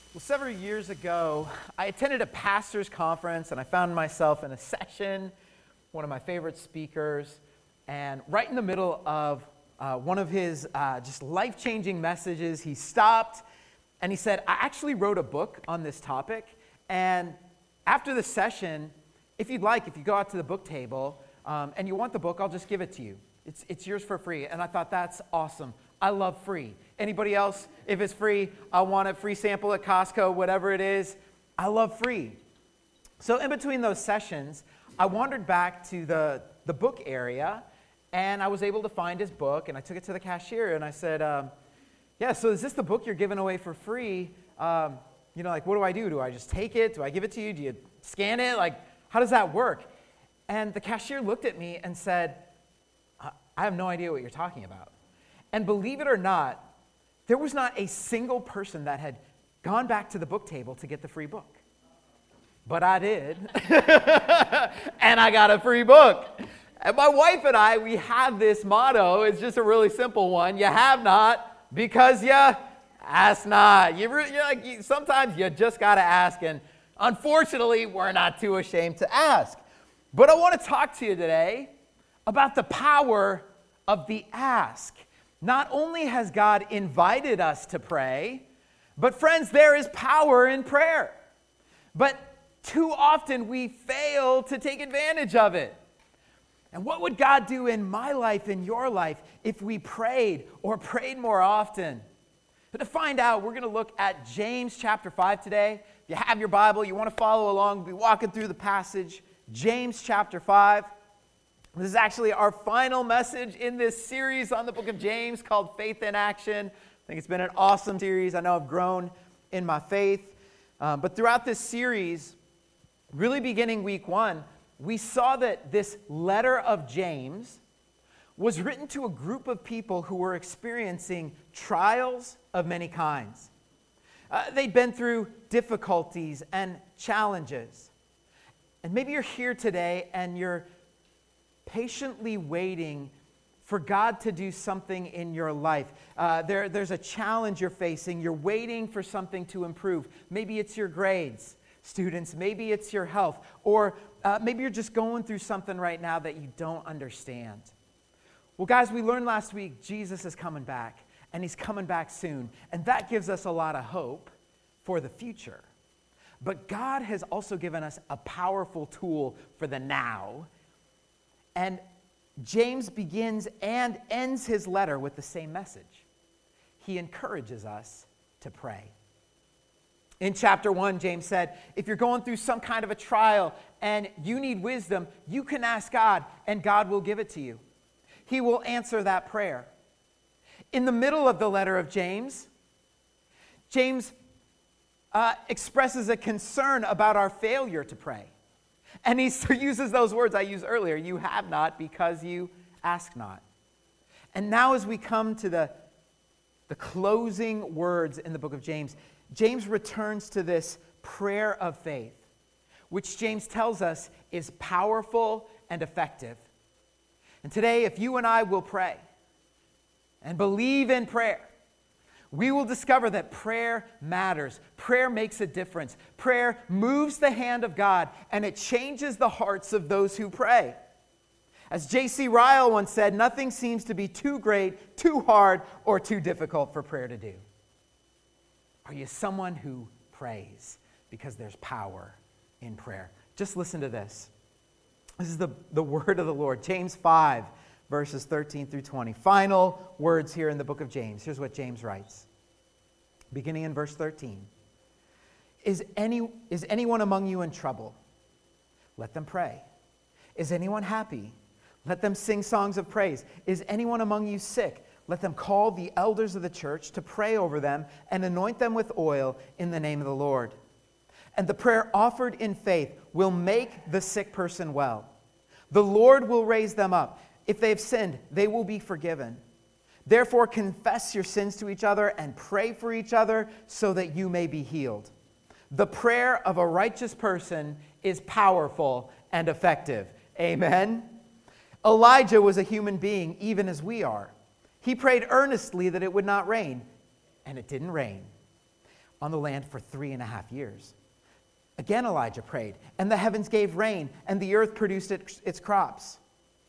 Well, several years ago, I attended a pastor's conference and I found myself in a session, one of my favorite speakers, and right in the middle of one of his just life-changing messages, he stopped and he said, I actually wrote a book on this topic, and after the session, if you go out to the book table and you want the book, I'll just give it to you. It's yours for free. And I thought, that's awesome. I love free. Anybody else, if it's free, I want a free sample at Costco, whatever it is. I love free. So in between those sessions, I wandered back to the book area, and I was able to find his book, and I took it to the cashier, and I said, yeah, so is this the book you're giving away for free? What do I do? Do I just take it? Do I give it to you? Do you scan it? How does that work? And the cashier looked at me and said, I have no idea what you're talking about. And believe it or not, there was not a single person that had gone back to the book table to get the free book. But I did. And I got a free book. And my wife and I, we have this motto. It's just a really simple one. You have not because you ask not. Sometimes you just got to ask. And unfortunately, we're not too ashamed to ask. But I want to talk to you today about the power of the ask. Not only has God invited us to pray, but friends, there is power in prayer. But too often we fail to take advantage of it. And what would God do in my life, in your life, if we prayed or prayed more often? But to find out, we're going to look at James chapter 5 today. If you have your Bible, you want to follow along, we'll be walking through the passage. James chapter 5. This is actually our final message in this series on the book of James called Faith in Action. I think it's been an awesome series. I know I've grown in my faith. But throughout this series, really beginning week 1, we saw that this letter of James was written to a group of people who were experiencing trials of many kinds. They'd been through difficulties and challenges. And maybe you're here today and you're patiently waiting for God to do something in your life. There's a challenge you're facing. You're waiting for something to improve. Maybe it's your grades, students. Maybe it's your health. Or maybe you're just going through something right now that you don't understand. Well, guys, we learned last week Jesus is coming back, and he's coming back soon. And that gives us a lot of hope for the future. But God has also given us a powerful tool for the now. And James begins and ends his letter with the same message. He encourages us to pray. In chapter 1, James said, if you're going through some kind of a trial and you need wisdom, you can ask God and God will give it to you. He will answer that prayer. In the middle of the letter of James expresses a concern about our failure to pray. And he uses those words I used earlier. You have not because you ask not. And now as we come to the closing words in the book of James, James returns to this prayer of faith, which James tells us is powerful and effective. And today, if you and I will pray and believe in prayer, we will discover that prayer matters. Prayer makes a difference. Prayer moves the hand of God, and it changes the hearts of those who pray. As J.C. Ryle once said, nothing seems to be too great, too hard, or too difficult for prayer to do. Are you someone who prays? Because there's power in prayer. Just listen to this. This is the word of the Lord. James 5. Verses 13 through 20. Final words here in the book of James. Here's what James writes. Beginning in verse 13. Is anyone among you in trouble? Let them pray. Is anyone happy? Let them sing songs of praise. Is anyone among you sick? Let them call the elders of the church to pray over them and anoint them with oil in the name of the Lord. And the prayer offered in faith will make the sick person well. The Lord will raise them up. If they have sinned, they will be forgiven. Therefore, confess your sins to each other and pray for each other so that you may be healed. The prayer of a righteous person is powerful and effective. Amen. Elijah was a human being, even as we are. He prayed earnestly that it would not rain, and it didn't rain. on the land for 3.5 years. Again Elijah prayed, and the heavens gave rain, and the earth produced its crops.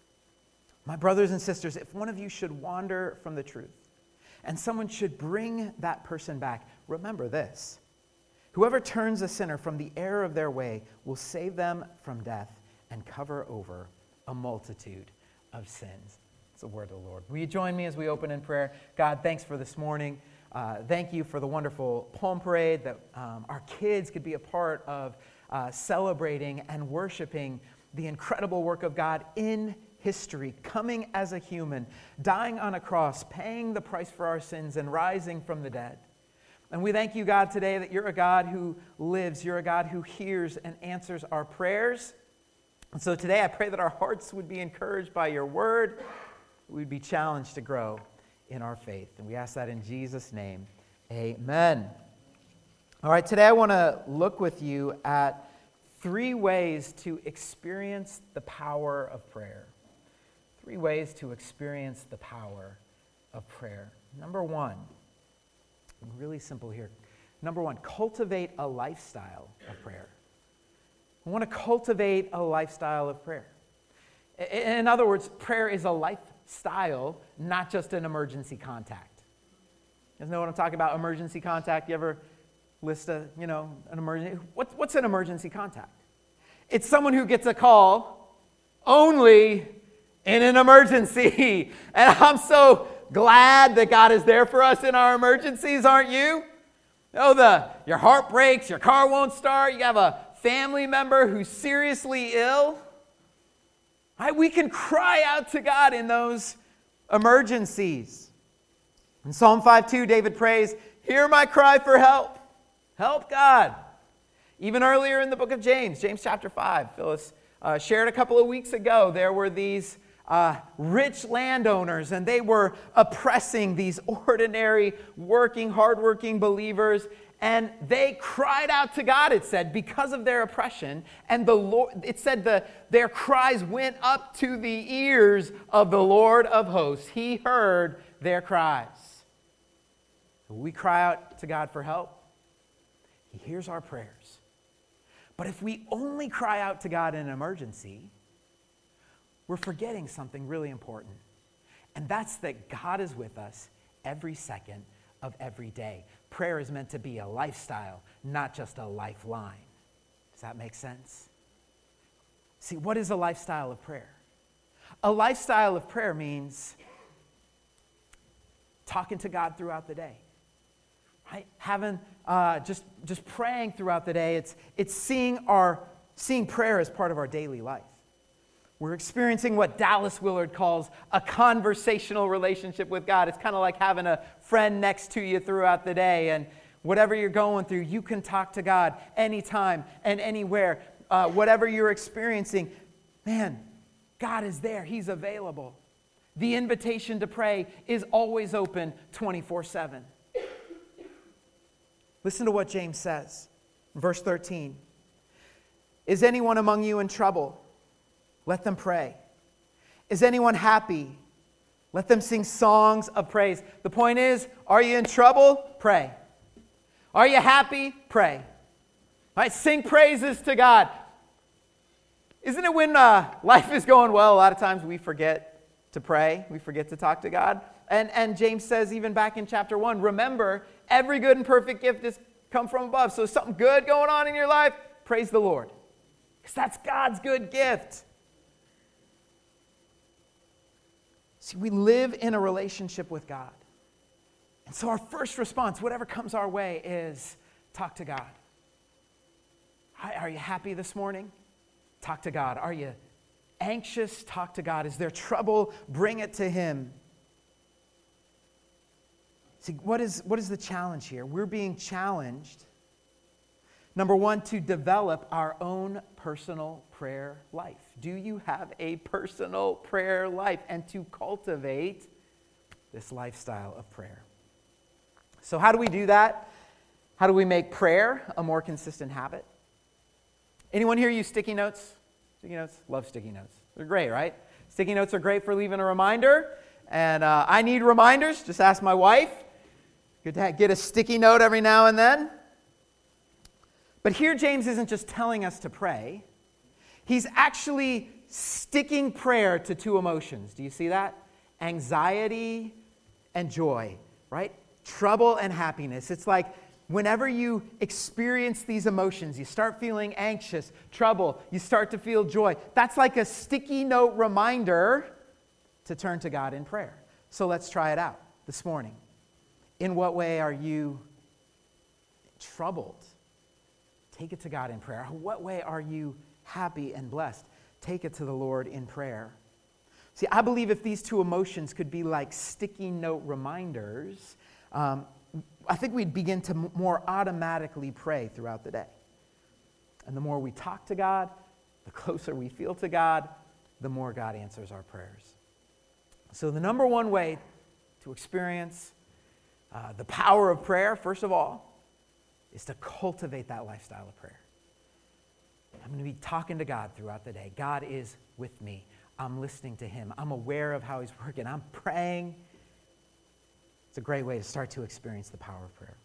My brothers and sisters, if one of you should wander from the truth, and someone should bring that person back, remember this: whoever turns a sinner from the error of their way will save them from death and cover over a multitude of sins. It's the word of the Lord. Will you join me as we open in prayer? God, thanks for this morning. Thank you for the wonderful poem parade that our kids could be a part of, celebrating and worshiping the incredible work of God in history, coming as a human, dying on a cross, paying the price for our sins, and rising from the dead. And we thank you, God, today that you're a God who lives. You're a God who hears and answers our prayers. And so today I pray that our hearts would be encouraged by your word. We'd be challenged to grow in our faith. And we ask that in Jesus' name. Amen. All right, today I want to look with you at 3 ways to experience the power of prayer. 3 ways to experience the power of prayer. Number 1, really simple here. Number 1, cultivate a lifestyle of prayer. I want to cultivate a lifestyle of prayer. In other words, prayer is a lifestyle, not just an emergency contact. You guys know what I'm talking about? Emergency contact. You ever list an emergency? What's an emergency contact? It's someone who gets a call only in an emergency. And I'm so glad that God is there for us in our emergencies, aren't you? Your heart breaks, your car won't start, you have a family member who's seriously ill. Right? We can cry out to God in those emergencies. In Psalm 5:2, David prays, "Hear my cry for help." Help, God. Even earlier in the book of James chapter 5, Phyllis shared a couple of weeks ago, there were these rich landowners, and they were oppressing these ordinary, hardworking believers. And they cried out to God, it said, because of their oppression. And the Lord, it said their cries went up to the ears of the Lord of hosts. He heard their cries. We cry out to God for help. He hears our prayers. But if we only cry out to God in an emergency, we're forgetting something really important. And that's that God is with us every second of every day. Prayer is meant to be a lifestyle, not just a lifeline. Does that make sense? See, what is a lifestyle of prayer? A lifestyle of prayer means talking to God throughout the day, right? Having just praying throughout the day. It's seeing prayer as part of our daily life. We're experiencing what Dallas Willard calls a conversational relationship with God. It's kind of like having a friend next to you throughout the day, and whatever you're going through, you can talk to God anytime and anywhere. Whatever you're experiencing, man, God is there. He's available. The invitation to pray is always open 24/7. Listen to what James says, verse 13. Is anyone among you in trouble? Let them pray. Is anyone happy? Let them sing songs of praise. The point is, are you in trouble? Pray. Are you happy? Pray. All right, sing praises to God. Isn't it when life is going well, a lot of times we forget to pray, we forget to talk to God? And James says, even back in chapter 1, remember, every good and perfect gift has come from above. So something good going on in your life, praise the Lord. Because that's God's good gift. See, we live in a relationship with God. And so our first response, whatever comes our way, is talk to God. Are you happy this morning? Talk to God. Are you anxious? Talk to God. Is there trouble? Bring it to Him. See, what is the challenge here? We're being challenged, number 1, to develop our own personal prayer life. Do you have a personal prayer life? And to cultivate this lifestyle of prayer. So how do we do that? How do we make prayer a more consistent habit? Anyone here use sticky notes? Sticky notes? Love sticky notes. They're great, right? Sticky notes are great for leaving a reminder. And I need reminders. Just ask my wife. Good to get a sticky note every now and then. But here James isn't just telling us to pray. He's actually sticking prayer to two emotions. Do you see that? Anxiety and joy, right? Trouble and happiness. It's like whenever you experience these emotions, you start feeling anxious, trouble, you start to feel joy. That's like a sticky note reminder to turn to God in prayer. So let's try it out this morning. In what way are you troubled? Take it to God in prayer. What way are you happy and blessed? Take it to the Lord in prayer. See, I believe if these two emotions could be like sticky note reminders, I think we'd begin to more automatically pray throughout the day. And the more we talk to God, the closer we feel to God, the more God answers our prayers. So the number one way to experience the power of prayer, first of all, is to cultivate that lifestyle of prayer. I'm going to be talking to God throughout the day. God is with me. I'm listening to Him. I'm aware of how He's working. I'm praying. It's a great way to start to experience the power of prayer.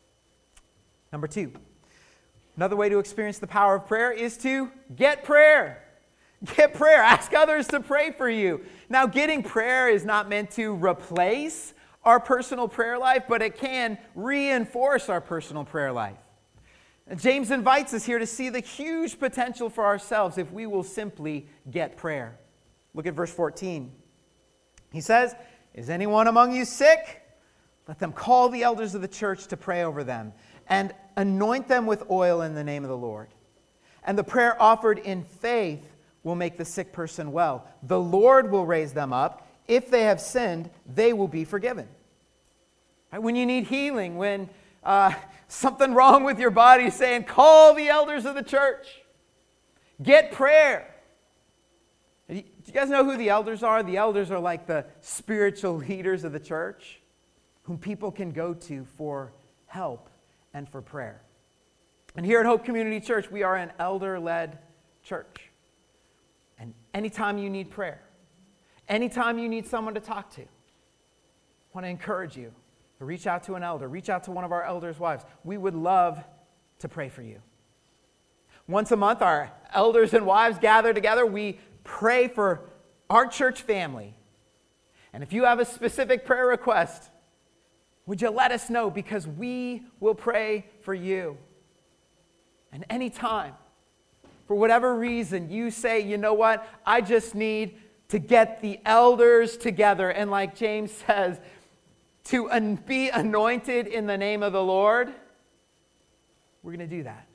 Number two, another way to experience the power of prayer is to get prayer. Get prayer. Ask others to pray for you. Now, getting prayer is not meant to replace our personal prayer life, but it can reinforce our personal prayer life. And James invites us here to see the huge potential for ourselves if we will simply get prayer. Look at verse 14. He says, "Is anyone among you sick? Let them call the elders of the church to pray over them and anoint them with oil in the name of the Lord. And the prayer offered in faith will make the sick person well. The Lord will raise them up. If they have sinned, they will be forgiven." Right? When you need healing, when something wrong with your body, saying, call the elders of the church. Get prayer. Do you guys know who the elders are? The elders are like the spiritual leaders of the church whom people can go to for help and for prayer. And here at Hope Community Church, we are an elder-led church. And anytime you need prayer, anytime you need someone to talk to, I want to encourage you to reach out to an elder, reach out to one of our elders' wives. We would love to pray for you. Once a month, our elders and wives gather together. We pray for our church family. And if you have a specific prayer request, would you let us know? Because we will pray for you. And anytime, for whatever reason, you say, you know what, I just need to get the elders together. And like James says, to be anointed in the name of the Lord, we're going to do that.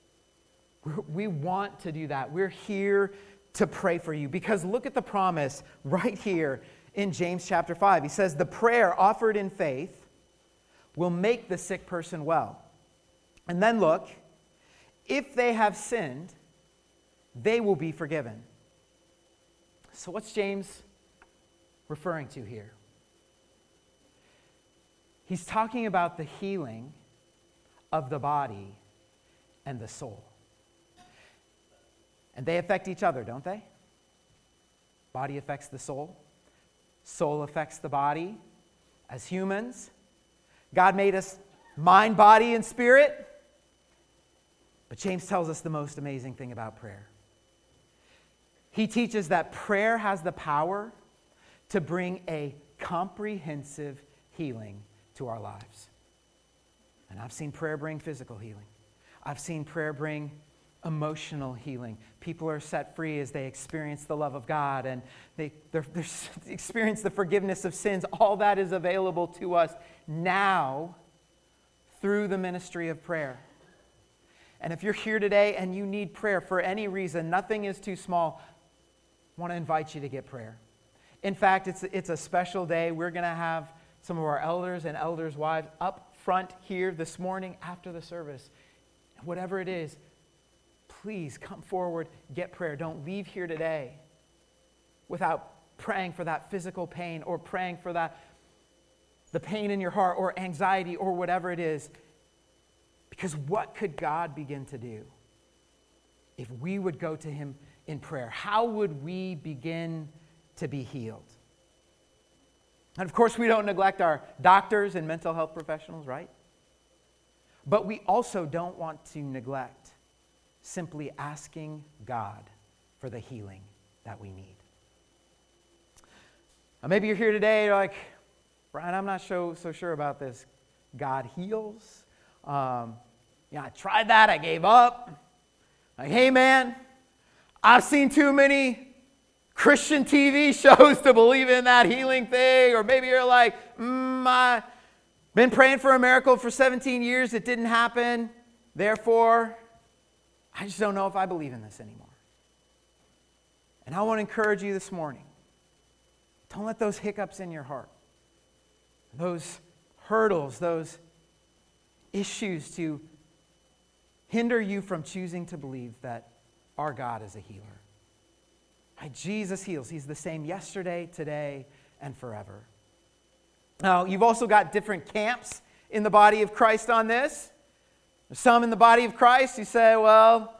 We want to do that. We're here to pray for you. Because look at the promise right here in James chapter 5. He says, the prayer offered in faith will make the sick person well. And then look, if they have sinned, they will be forgiven. So what's James referring to here? He's talking about the healing of the body and the soul. And they affect each other, don't they? Body affects the soul. Soul affects the body. As humans, God made us mind, body, and spirit. But James tells us the most amazing thing about prayer. He teaches that prayer has the power to bring a comprehensive healing to our lives. And I've seen prayer bring physical healing. I've seen prayer bring emotional healing. People are set free as they experience the love of God and they experience the forgiveness of sins. All that is available to us now through the ministry of prayer. And if you're here today and you need prayer for any reason, nothing is too small, I want to invite you to get prayer. In fact, it's a special day. We're going to have some of our elders and elders' wives up front here this morning after the service. Whatever it is, please come forward, get prayer. Don't leave here today without praying for that physical pain or praying for the pain in your heart or anxiety or whatever it is. Because what could God begin to do if we would go to Him in prayer? How would we begin to be healed? And of course, we don't neglect our doctors and mental health professionals, right? But we also don't want to neglect simply asking God for the healing that we need. Now, maybe you're here today, you're like, Brian, I'm not so sure about this. God heals. I tried that, I gave up. Like, hey man, I've seen too many Christian TV shows to believe in that healing thing. Or maybe you're like, I've been praying for a miracle for 17 years, it didn't happen. Therefore, I just don't know if I believe in this anymore. And I want to encourage you this morning, don't let those hiccups in your heart, those hurdles, those issues to hinder you from choosing to believe that our God is a healer. Jesus heals. He's the same yesterday, today, and forever. Now, you've also got different camps in the body of Christ on this. There's some in the body of Christ who say, well,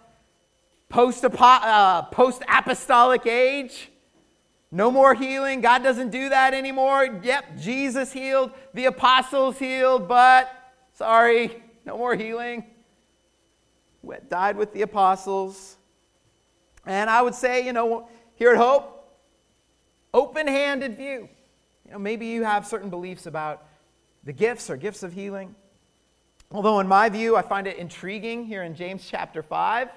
post-apostolic age, no more healing. God doesn't do that anymore. Yep, Jesus healed. The apostles healed, but sorry, no more healing. Died with the apostles. And I would say, here at Hope, open-handed view. Maybe you have certain beliefs about the gifts or gifts of healing. Although in my view, I find it intriguing here in James chapter 5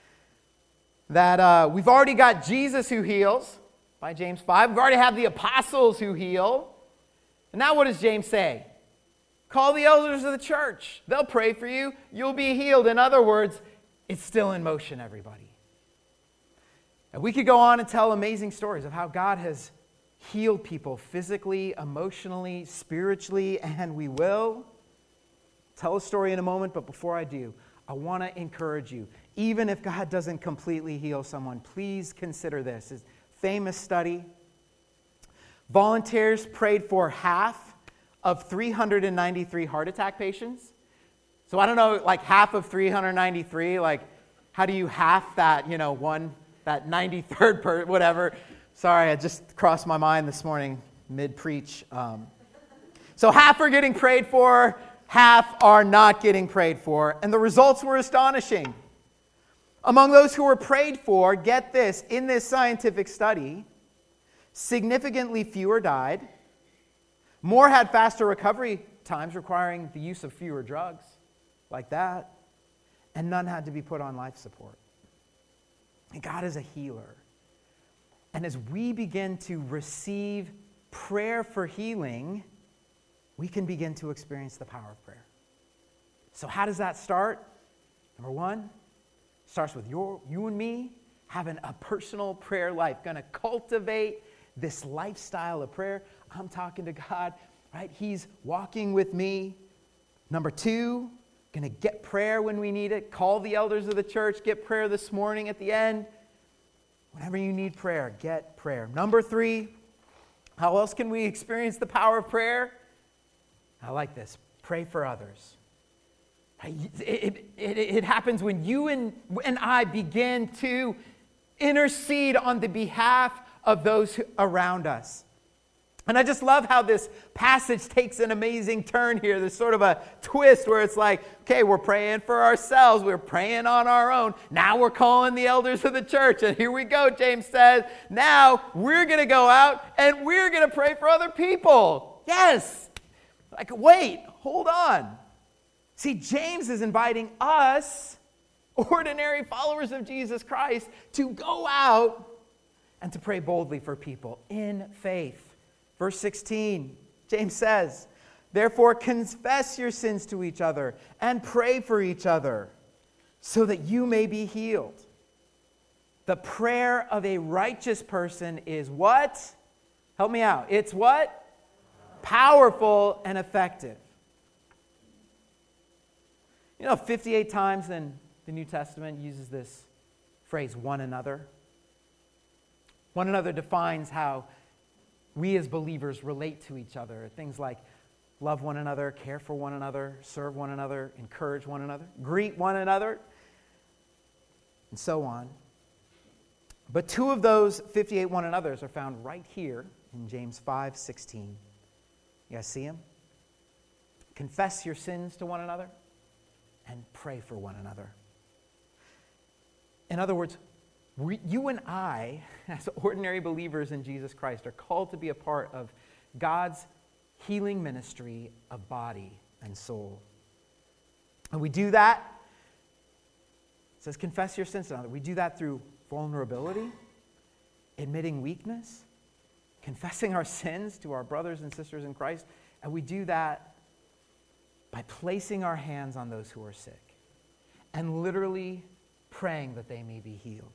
that we've already got Jesus who heals by James 5. We've already have the apostles who heal. And now what does James say? Call the elders of the church. They'll pray for you. You'll be healed. In other words, it's still in motion, everybody. And we could go on and tell amazing stories of how God has healed people physically, emotionally, spiritually, and we will tell a story in a moment. But before I do, I want to encourage you, even if God doesn't completely heal someone, please consider this. It's a famous study. Volunteers prayed for half of 393 heart attack patients. So I don't know, like half of 393, like how do you half that, that 93rd whatever. Sorry, I just crossed my mind this morning mid-preach. So half are getting prayed for, half are not getting prayed for, and the results were astonishing. Among those who were prayed for, get this, in this scientific study, significantly fewer died, more had faster recovery times requiring the use of fewer drugs, like that, and none had to be put on life support. And God is a healer. And as we begin to receive prayer for healing, we can begin to experience the power of prayer. So how does that start? Number one, it starts with you and me having a personal prayer life, going to cultivate this lifestyle of prayer. I'm talking to God, right? He's walking with me. Number two, going to get prayer when we need it. Call the elders of the church. Get prayer this morning at the end. Whenever you need prayer, get prayer. Number three, how else can we experience the power of prayer? I like this. Pray for others. It happens when you and I begin to intercede on the behalf of those around us. And I just love how this passage takes an amazing turn here. There's sort of a twist where it's like, okay, we're praying for ourselves. We're praying on our own. Now we're calling the elders of the church. And here we go, James says. Now we're going to go out and we're going to pray for other people. Yes. Like, wait, hold on. See, James is inviting us, ordinary followers of Jesus Christ, to go out and to pray boldly for people in faith. Verse 16, James says, therefore confess your sins to each other and pray for each other so that you may be healed. The prayer of a righteous person is what? Help me out. It's what? Powerful and effective. 58 times in the New Testament uses this phrase, one another. One another defines how we as believers relate to each other. Things like love one another, care for one another, serve one another, encourage one another, greet one another, and so on. But two of those 58 one another's are found right here in James 5:16. You guys see them? Confess your sins to one another and pray for one another. In other words, you and I, as ordinary believers in Jesus Christ, are called to be a part of God's healing ministry of body and soul. And we do that, it says confess your sins to another. We do that through vulnerability, admitting weakness, confessing our sins to our brothers and sisters in Christ, and we do that by placing our hands on those who are sick and literally praying that they may be healed.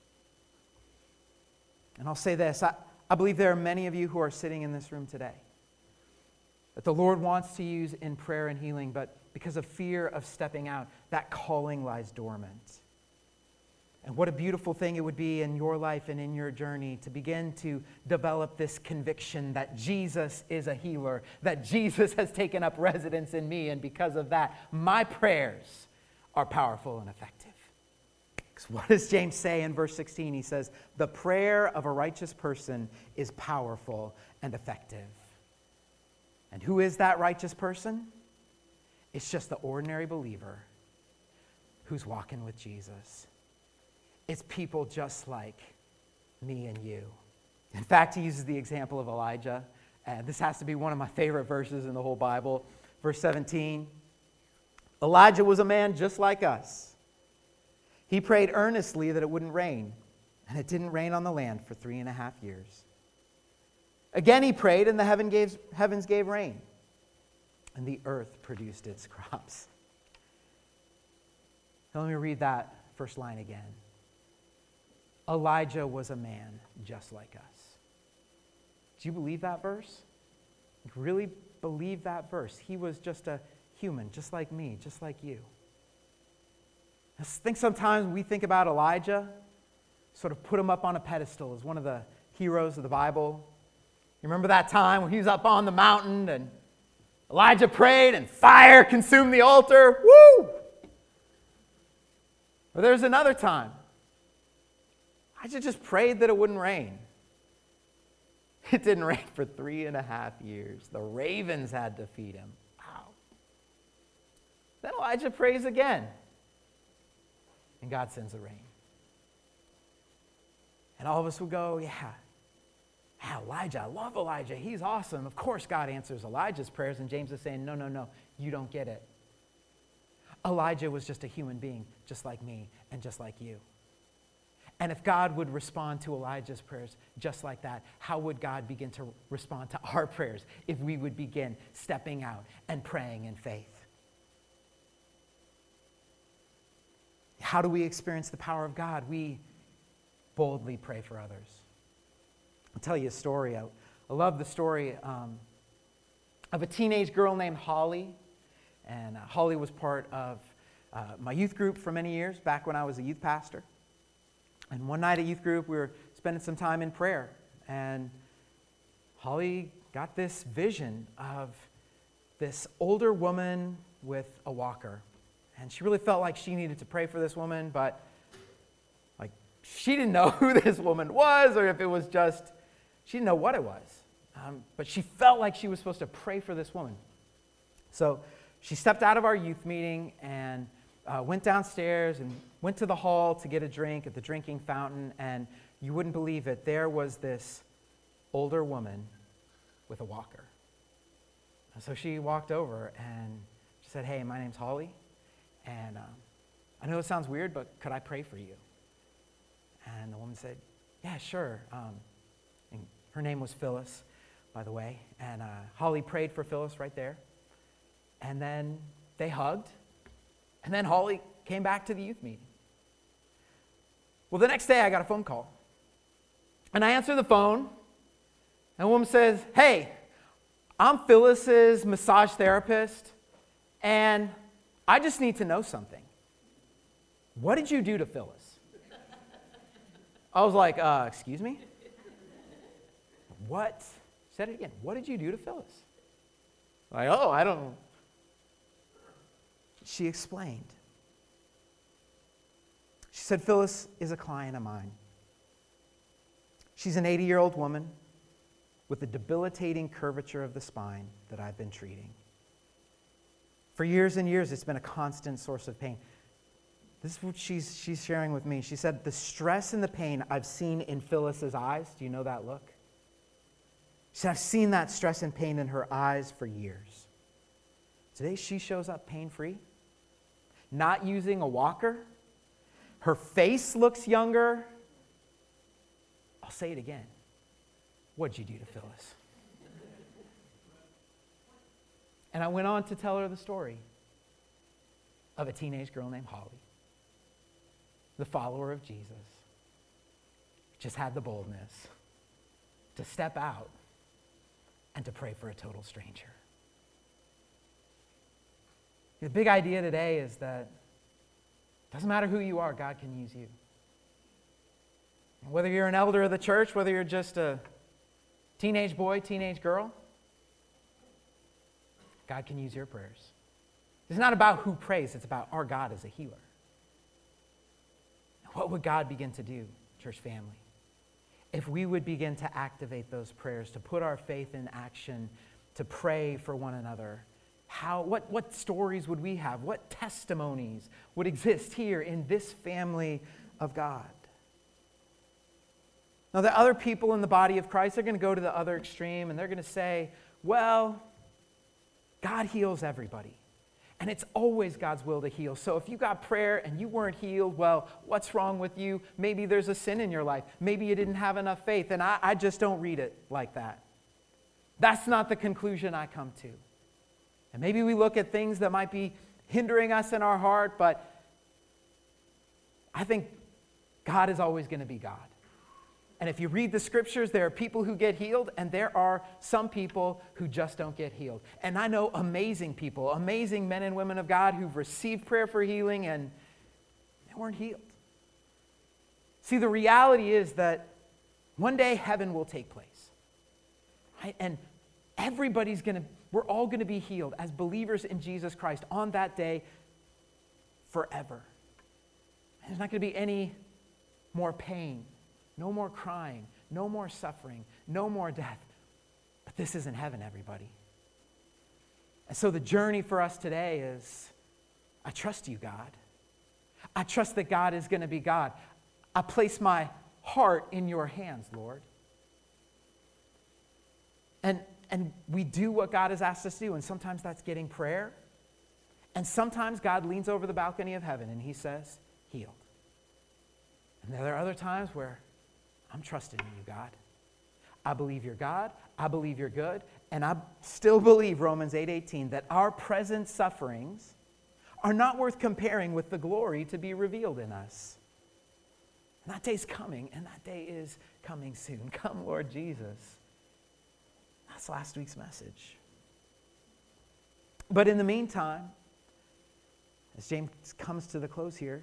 And I'll say this, I believe there are many of you who are sitting in this room today that the Lord wants to use in prayer and healing, but because of fear of stepping out, that calling lies dormant. And what a beautiful thing it would be in your life and in your journey to begin to develop this conviction that Jesus is a healer, that Jesus has taken up residence in me, and because of that, my prayers are powerful and effective. Because what does James say in verse 16? He says, the prayer of a righteous person is powerful and effective. And who is that righteous person? It's just the ordinary believer who's walking with Jesus. It's people just like me and you. In fact, he uses the example of Elijah. This has to be one of my favorite verses in the whole Bible. Verse 17, Elijah was a man just like us. He prayed earnestly that it wouldn't rain, and it didn't rain on the land for 3.5 years. Again he prayed, and the heavens gave rain, and the earth produced its crops. Now let me read that first line again. Elijah was a man just like us. Do you believe that verse? Really believe that verse? He was just a human, just like me, just like you. I think sometimes we think about Elijah, sort of put him up on a pedestal as one of the heroes of the Bible. You remember that time when he was up on the mountain and Elijah prayed and fire consumed the altar? Woo! Or there's another time. Elijah just prayed that it wouldn't rain. It didn't rain for 3.5 years. The ravens had to feed him. Wow. Then Elijah prays again. And God sends the rain. And all of us would go, yeah, Elijah, I love Elijah. He's awesome. Of course God answers Elijah's prayers. And James is saying, no, you don't get it. Elijah was just a human being, just like me and just like you. And if God would respond to Elijah's prayers just like that, how would God begin to respond to our prayers if we would begin stepping out and praying in faith? How do we experience the power of God? We boldly pray for others. I'll tell you a story. I love the story of a teenage girl named Holly. And Holly was part of my youth group for many years, back when I was a youth pastor. And one night at youth group, we were spending some time in prayer. And Holly got this vision of this older woman with a walker. And she really felt like she needed to pray for this woman, but she didn't know who this woman was, or if it was just, she didn't know what it was. But she felt like she was supposed to pray for this woman. So she stepped out of our youth meeting and went downstairs and went to the hall to get a drink at the drinking fountain, and you wouldn't believe it, there was this older woman with a walker. And so she walked over and she said, hey, my name's Holly. And I know it sounds weird, but could I pray for you? And the woman said, yeah, sure. And her name was Phyllis, by the way. And Holly prayed for Phyllis right there. And then they hugged. And then Holly came back to the youth meeting. Well, the next day I got a phone call. And I answered the phone. And a woman says, hey, I'm Phyllis's massage therapist. And I just need to know something. What did you do to Phyllis? I was like, excuse me? What? Said it again. What did you do to Phyllis? Like, I don't know. She explained. She said, Phyllis is a client of mine. She's an 80-year-old woman with a debilitating curvature of the spine that I've been treating. For years and years, it's been a constant source of pain. This is what she's sharing with me. She said, the stress and the pain I've seen in Phyllis's eyes. Do you know that look? She said, I've seen that stress and pain in her eyes for years. Today, she shows up pain-free, not using a walker. Her face looks younger. I'll say it again. What'd you do to Phyllis? And I went on to tell her the story of a teenage girl named Holly, the follower of Jesus, just had the boldness to step out and to pray for a total stranger. The big idea today is that it doesn't matter who you are, God can use you. Whether you're an elder of the church, whether you're just a teenage boy, teenage girl, God can use your prayers. It's not about who prays, it's about our God as a healer. What would God begin to do, church family, if we would begin to activate those prayers, to put our faith in action, to pray for one another? What stories would we have? What testimonies would exist here in this family of God? Now, the other people in the body of Christ are going to go to the other extreme, and they're going to say, well, God heals everybody. And it's always God's will to heal. So if you got prayer and you weren't healed, well, what's wrong with you? Maybe there's a sin in your life. Maybe you didn't have enough faith. And I just don't read it like that. That's not the conclusion I come to. And maybe we look at things that might be hindering us in our heart, but I think God is always going to be God. And if you read the scriptures, there are people who get healed, and there are some people who just don't get healed. And I know amazing people, amazing men and women of God who've received prayer for healing, and they weren't healed. See, the reality is that one day heaven will take place. Right? And we're all going to be healed as believers in Jesus Christ on that day forever. And there's not going to be any more pain. No more crying, no more suffering, no more death. But this isn't heaven, everybody. And so the journey for us today is, I trust you, God. I trust that God is going to be God. I place my heart in your hands, Lord. And we do what God has asked us to do, and sometimes that's getting prayer. And sometimes God leans over the balcony of heaven and he says, healed. And there are other times where I'm trusting in you, God. I believe you're God. I believe you're good. And I still believe, Romans 8:18, that our present sufferings are not worth comparing with the glory to be revealed in us. And that day's coming, and that day is coming soon. Come, Lord Jesus. That's last week's message. But in the meantime, as James comes to the close here,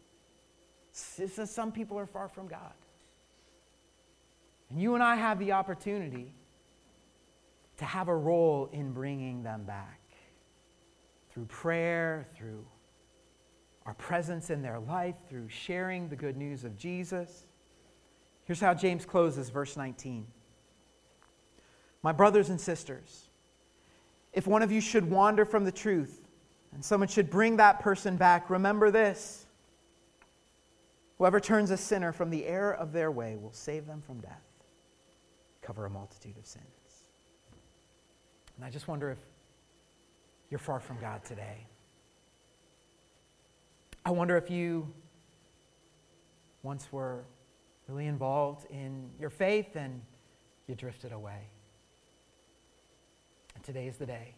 some people are far from God. And you and I have the opportunity to have a role in bringing them back through prayer, through our presence in their life, through sharing the good news of Jesus. Here's how James closes, verse 19. My brothers and sisters, if one of you should wander from the truth and someone should bring that person back, remember this. Whoever turns a sinner from the error of their way will save them from death, cover a multitude of sins. And I just wonder if you're far from God today. I wonder if you once were really involved in your faith and you drifted away. And today is the day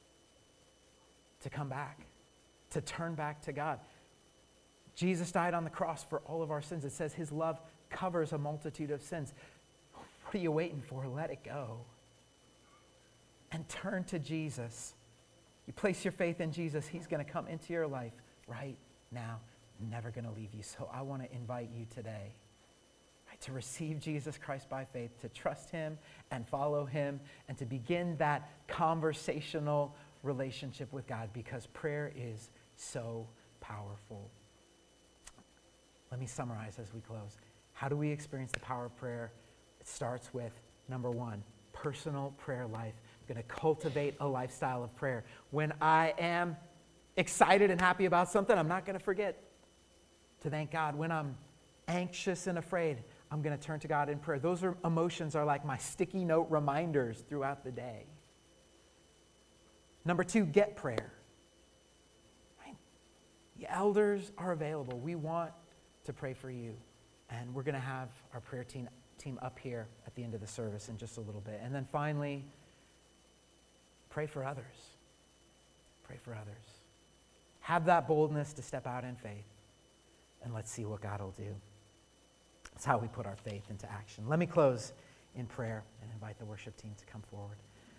to come back, to turn back to God. Jesus died on the cross for all of our sins. It says his love covers a multitude of sins. What are you waiting for? Let it go. And turn to Jesus. You place your faith in Jesus, he's going to come into your life right now. Never going to leave you. So I want to invite you today, right, to receive Jesus Christ by faith, to trust him and follow him, and to begin that conversational relationship with God, because prayer is so powerful. Let me summarize as we close. How do we experience the power of prayer? It starts with, number one, personal prayer life. I'm going to cultivate a lifestyle of prayer. When I am excited and happy about something, I'm not going to forget to thank God. When I'm anxious and afraid, I'm going to turn to God in prayer. Those emotions are like my sticky note reminders throughout the day. Number 2, get prayer. Right? The elders are available. We want to pray for you. And we're going to have our prayer team up here at the end of the service in just a little bit. And then finally, pray for others. Pray for others. Have that boldness to step out in faith. And let's see what God will do. That's how we put our faith into action. Let me close in prayer and invite the worship team to come forward.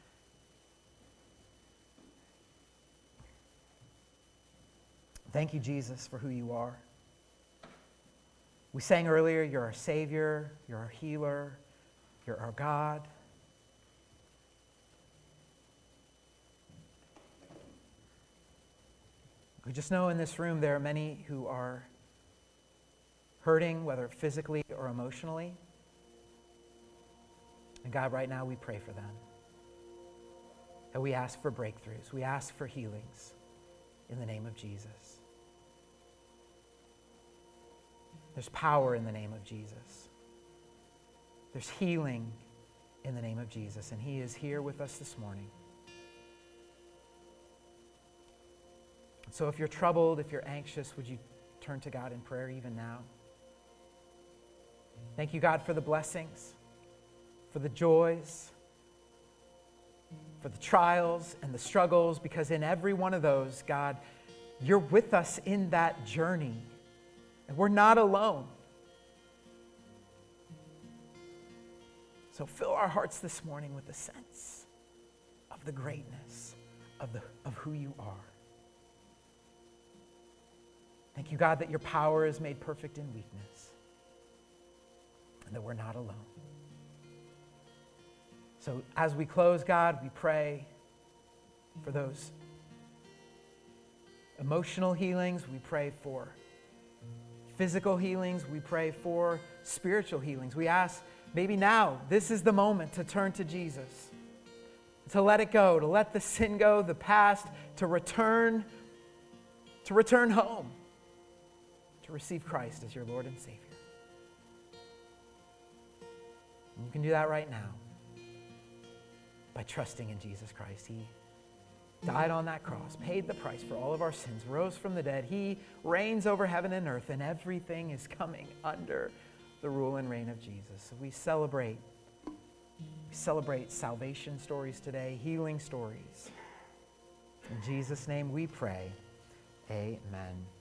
Thank you, Jesus, for who you are. We sang earlier, you're our Savior, you're our healer, you're our God. We just know in this room there are many who are hurting, whether physically or emotionally. And God, right now we pray for them. And we ask for breakthroughs. We ask for healings in the name of Jesus. There's power in the name of Jesus. There's healing in the name of Jesus. And he is here with us this morning. So if you're troubled, if you're anxious, would you turn to God in prayer even now? Thank you, God, for the blessings, for the joys, for the trials and the struggles, because in every one of those, God, you're with us in that journey, and we're not alone. So fill our hearts this morning with a sense of the greatness of who you are. Thank you, God, that your power is made perfect in weakness and that we're not alone. So as we close, God, we pray for those emotional healings. We pray for physical healings. We pray for spiritual healings. We ask, maybe now, this is the moment to turn to Jesus, to let it go, to let the sin go, the past, to return home, to receive Christ as your Lord and Savior. And you can do that right now by trusting in Jesus Christ. He died on that cross, paid the price for all of our sins, rose from the dead. He reigns over heaven and earth, and everything is coming under the rule and reign of Jesus. So we celebrate salvation stories today, healing stories. In Jesus' name we pray. Amen.